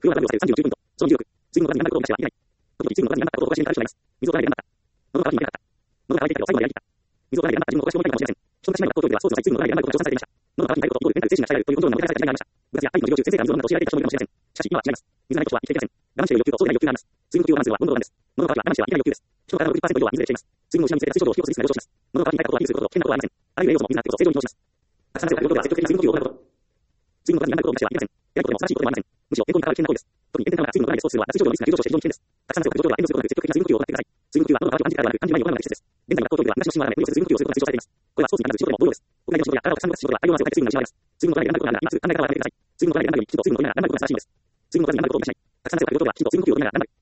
フロア W を下げる39ポイント。その26。水分の数に何だことを見なしてはいけない。時々水分の数に何だったことを小林にからしてしまいます。水を取らないで何だった。喉が渇きになかった。喉が渇いていたけど最後までやりきった。水を取らないで何だった自分の小林を見たいかもしれません。人の姉妹は東京ではスポーツの際水分を取らないで何だことを調査されていました。喉が渇いていないことイコールメンタル精神が鍛えられるというコントロールの難しさが違いがありました。部活や愛の授業中先生から水を飲んだと教えられていた人もいるかもしれません。しかし今は違います。水がないことは生きていけません。我慢している欲求とそうでない欲求があります。水分補給を我慢するは温度を我慢です。喉の渇きは我慢してはいけない欲求です。人の体の60%以上は水でできています。水分を失うにつれて水症状を引き起こすリスクが上昇します。喉の渇きに耐えたことは維持することと危険なことはありません。あらゆる栄養素も水があってこそ正常に移動します。たくさん汗をかくことは積極的な水分補給を行うこと。水分の数に何だことを見なしてはいけません。やることでも正しいことでもありません。むしろ健康に関わる危険な行為です。特に炎天下の中、水分を取らないでスポーツするは脱水症状のリスクが急上昇して非常に危険です。たくさん汗をかく状況は遠慮することなく積極的な水分補給を行ってください。水分補給は喉の渇きを感じるからではなく、感じる前に行うのが適切です。現在の学校教育では昔のシーンは無理をせず水分補給をすることが推奨されています。これはスポーツに関する仕事でも同様です。屋外での仕事や体をたくさん動かす仕事は大量の汗をかいて水分が失われます。水分を取らないで何だことがあるなら今すぐ考え方を改めてください。水分を取らないで何だよりきちんと水分を取りながら何だことを正しいんです。水分を取らないで何だことを見なしない。たくさん汗をかく状況はきちんと水分補給を取りながら何だ